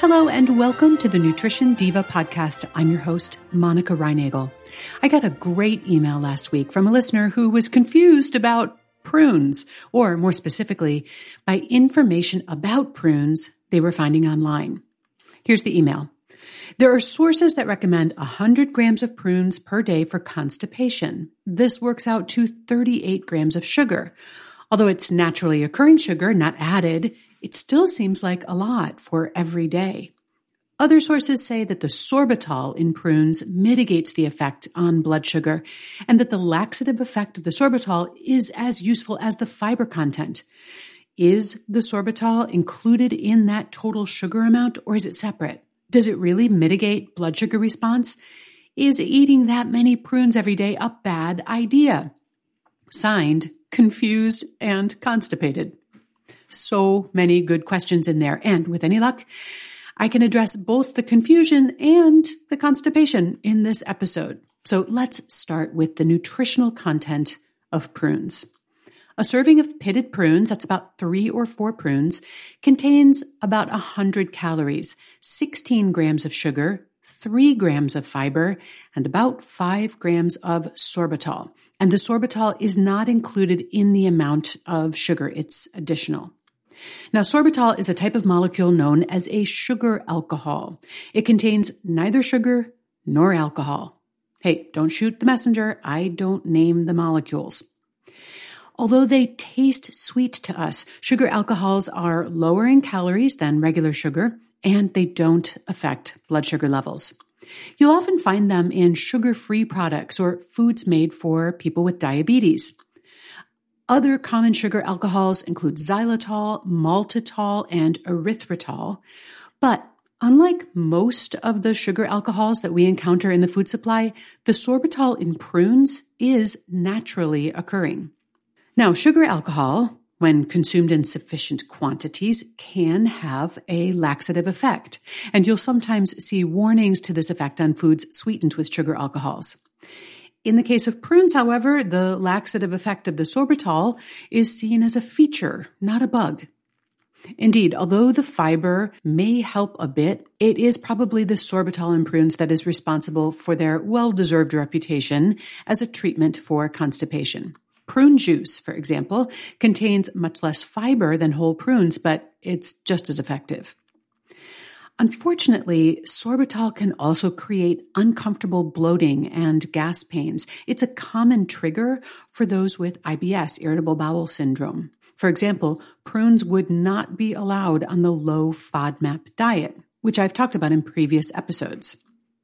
Hello and welcome to the Nutrition Diva podcast. I'm your host, Monica Reinagel. I got a great email last week from a listener who was confused about prunes, or more specifically, by information about prunes they were finding online. Here's the email. There are sources that recommend 100 grams of prunes per day for constipation. This works out to 38 grams of sugar. Although it's naturally occurring sugar, not added, it still seems like a lot for every day. Other sources say that the sorbitol in prunes mitigates the effect on blood sugar and that the laxative effect of the sorbitol is as useful as the fiber content. Is the sorbitol included in that total sugar amount or is it separate? Does it really mitigate blood sugar response? Is eating that many prunes every day a bad idea? Signed, Confused and Constipated. So many good questions in there. And with any luck, I can address both the confusion and the constipation in this episode. So let's start with the nutritional content of prunes. A serving of pitted prunes, that's about 3 or 4 prunes, contains about 100 calories, 16 grams of sugar, 3 grams of fiber, and about 5 grams of sorbitol. And the sorbitol is not included in the amount of sugar. It's additional. Now, sorbitol is a type of molecule known as a sugar alcohol. It contains neither sugar nor alcohol. Hey, don't shoot the messenger. I don't name the molecules. Although they taste sweet to us, sugar alcohols are lower in calories than regular sugar, and they don't affect blood sugar levels. You'll often find them in sugar-free products or foods made for people with diabetes. Other common sugar alcohols include xylitol, maltitol, and erythritol. But unlike most of the sugar alcohols that we encounter in the food supply, the sorbitol in prunes is naturally occurring. Now, sugar alcohol, when consumed in sufficient quantities, can have a laxative effect. And you'll sometimes see warnings to this effect on foods sweetened with sugar alcohols. In the case of prunes, however, the laxative effect of the sorbitol is seen as a feature, not a bug. Indeed, although the fiber may help a bit, it is probably the sorbitol in prunes that is responsible for their well-deserved reputation as a treatment for constipation. Prune juice, for example, contains much less fiber than whole prunes, but it's just as effective. Unfortunately, sorbitol can also create uncomfortable bloating and gas pains. It's a common trigger for those with IBS, irritable bowel syndrome. For example, prunes would not be allowed on the low FODMAP diet, which I've talked about in previous episodes.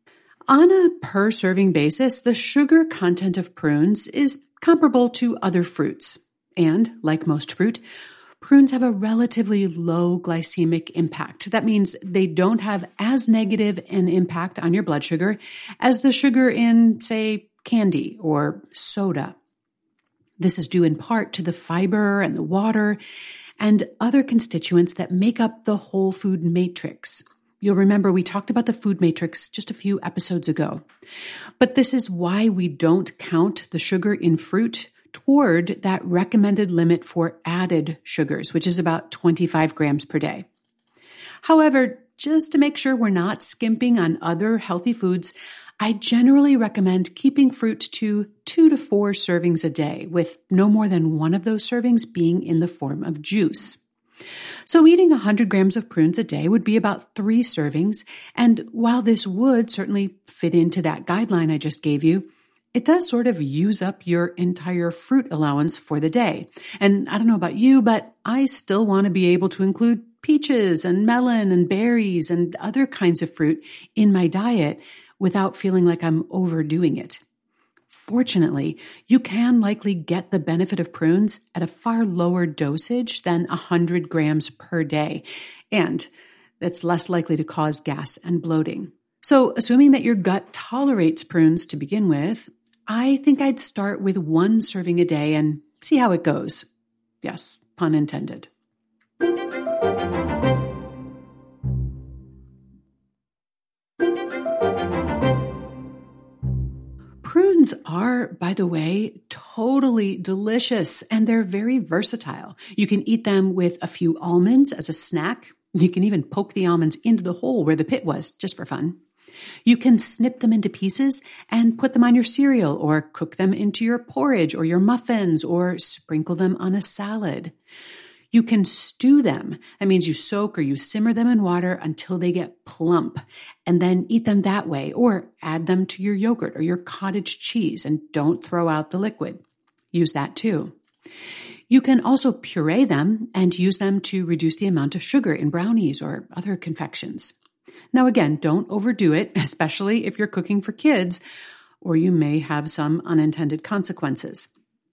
On a per-serving basis, the sugar content of prunes is comparable to other fruits. And, like most fruit, prunes have a relatively low glycemic impact. That means they don't have as negative an impact on your blood sugar as the sugar in, say, candy or soda. This is due in part to the fiber and the water and other constituents that make up the whole food matrix. You'll remember we talked about the food matrix just a few episodes ago. But this is why we don't count the sugar in fruit toward that recommended limit for added sugars, which is about 25 grams per day. However, just to make sure we're not skimping on other healthy foods, I generally recommend keeping fruit to 2 to 4 servings a day, with no more than one of those servings being in the form of juice. So eating 100 grams of prunes a day would be about 3 servings, and while this would certainly fit into that guideline I just gave you, it does sort of use up your entire fruit allowance for the day. And I don't know about you, but I still want to be able to include peaches and melon and berries and other kinds of fruit in my diet without feeling like I'm overdoing it. Fortunately, you can likely get the benefit of prunes at a far lower dosage than 100 grams per day, and that's less likely to cause gas and bloating. So, assuming that your gut tolerates prunes to begin with, I think I'd start with 1 serving a day and see how it goes. Yes, pun intended. Prunes are, by the way, totally delicious, and they're very versatile. You can eat them with a few almonds as a snack, You can even poke the almonds into the hole where the pit was, just for fun. You can snip them into pieces and put them on your cereal or cook them into your porridge or your muffins or sprinkle them on a salad. You can stew them. That means you soak or you simmer them in water until they get plump and then eat them that way, or add them to your yogurt or your cottage cheese and don't throw out the liquid. Use that too. You can also puree them and use them to reduce the amount of sugar in brownies or other confections. Now again, don't overdo it, especially if you're cooking for kids, or you may have some unintended consequences.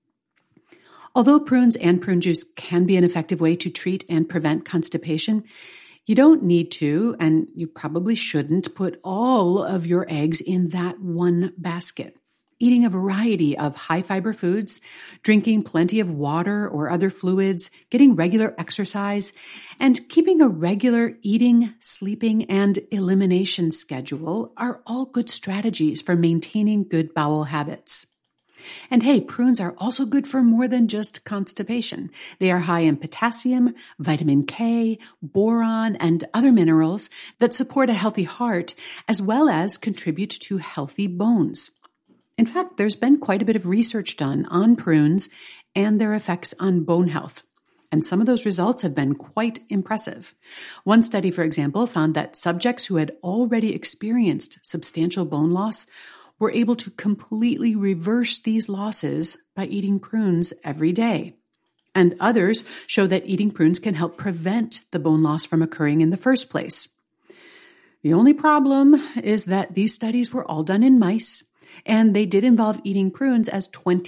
Although prunes and prune juice can be an effective way to treat and prevent constipation, you don't need to, and you probably shouldn't, put all of your eggs in that one basket. Eating a variety of high-fiber foods, drinking plenty of water or other fluids, getting regular exercise, and keeping a regular eating, sleeping, and elimination schedule are all good strategies for maintaining good bowel habits. And hey, prunes are also good for more than just constipation. They are high in potassium, vitamin K, boron, and other minerals that support a healthy heart, as well as contribute to healthy bones. In fact, there's been quite a bit of research done on prunes and their effects on bone health. And some of those results have been quite impressive. One study, for example, found that subjects who had already experienced substantial bone loss were able to completely reverse these losses by eating prunes every day. And others show that eating prunes can help prevent the bone loss from occurring in the first place. The only problem is that these studies were all done in mice, and they did involve eating prunes as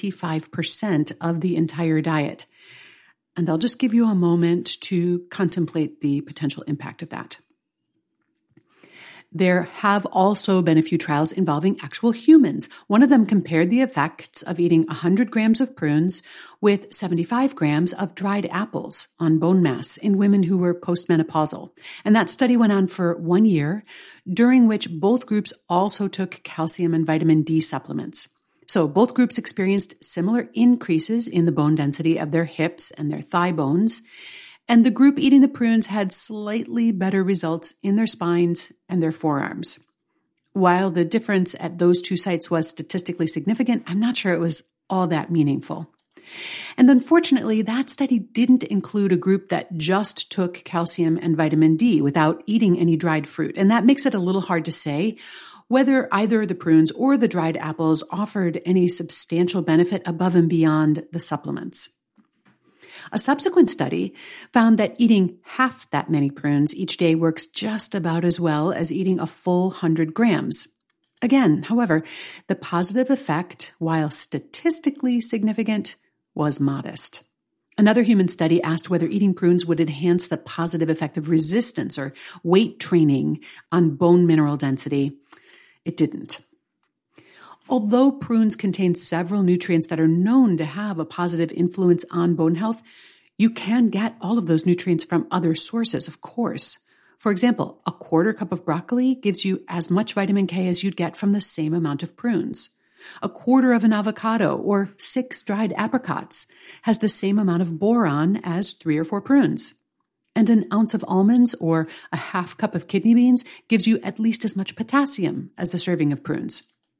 25% of the entire diet. And I'll just give you a moment to contemplate the potential impact of that. There have also been a few trials involving actual humans. One of them compared the effects of eating 100 grams of prunes with 75 grams of dried apples on bone mass in women who were postmenopausal. And that study went on for 1 year, during which both groups also took calcium and vitamin D supplements. So both groups experienced similar increases in the bone density of their hips and their thigh bones. And the group eating the prunes had slightly better results in their spines and their forearms. While the difference at those two sites was statistically significant, I'm not sure it was all that meaningful. And unfortunately, that study didn't include a group that just took calcium and vitamin D without eating any dried fruit. And that makes it a little hard to say whether either the prunes or the dried apples offered any substantial benefit above and beyond the supplements. A subsequent study found that eating half that many prunes each day works just about as well as eating a full 100 grams. Again, however, the positive effect, while statistically significant, was modest. Another human study asked whether eating prunes would enhance the positive effect of resistance or weight training on bone mineral density. It didn't. Although prunes contain several nutrients that are known to have a positive influence on bone health, you can get all of those nutrients from other sources, of course. For example, a quarter cup of broccoli gives you as much vitamin K as you'd get from the same amount of prunes. A quarter of an avocado or 6 dried apricots has the same amount of boron as 3 or 4 prunes. And an ounce of almonds or a half cup of kidney beans gives you at least as much potassium as a serving of prunes.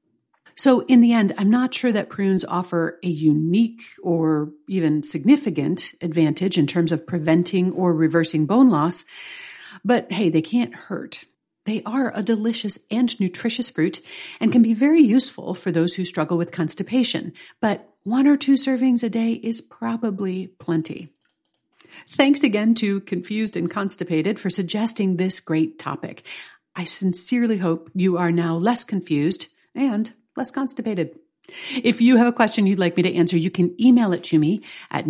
So in the end, I'm not sure that prunes offer a unique or even significant advantage in terms of preventing or reversing bone loss, but hey, they can't hurt. They are a delicious and nutritious fruit and can be very useful for those who struggle with constipation, but 1 or 2 servings a day is probably plenty. Thanks again to Confused and Constipated for suggesting this great topic. I sincerely hope you are now less confused and less constipated. If you have a question you'd like me to answer, you can email it to me at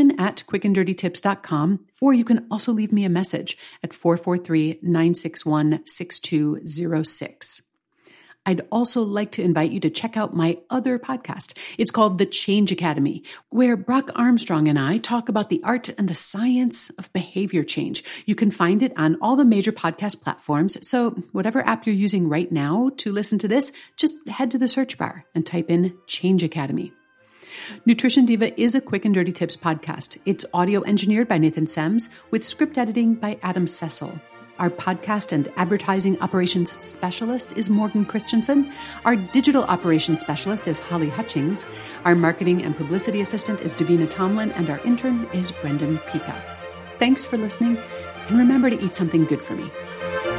nutrition@quickanddirtytips.com, or you can also leave me a message at 443-961-6206. I'd also like to invite you to check out my other podcast. It's called The Change Academy, where Brock Armstrong and I talk about the art and the science of behavior change. You can find it on all the major podcast platforms. So whatever app you're using right now to listen to this, just head to the search bar and type in Change Academy. Nutrition Diva is a quick and dirty tips podcast. It's audio engineered by Nathan Sems with script editing by Adam Cecil. Our podcast and advertising operations specialist is Morgan Christensen. Our digital operations specialist is Holly Hutchings. Our marketing and publicity assistant is Davina Tomlin, and our intern is Brendan Pika. Thanks for listening, and remember to eat something good for me.